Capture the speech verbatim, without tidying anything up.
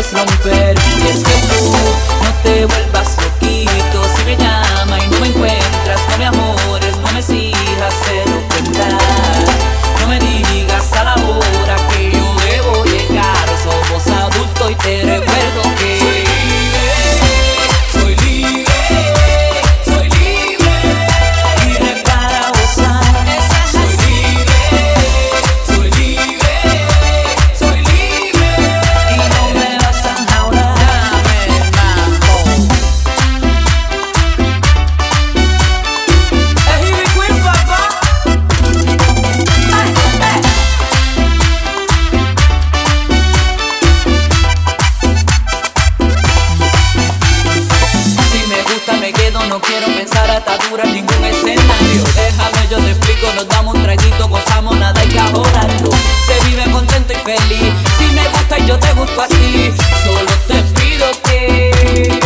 puedes romper. Y es que tú no te vuelvas loquito. Si me llama y no me encuentras, no me amores, no me exijas, se lo cuenta. No me digas a la hora que yo debo llegar. Somos adultos y te recuerdo que soy libre, soy libre, soy libre, libre para gozar. Soy libre, soy libre, soy libre y no me vas a enjaular. Dame el mambo. Es Ivy Queen, papá. Ay, ay. Si me gusta me quedo, no quiero pensar ataduras, ningún escenario. Déjame yo te explico, nos damos un traguito, gozamos, nada hay que ahorrarlo. Se vive contento y feliz. Si me gusta y yo te gusto así, solo te pido que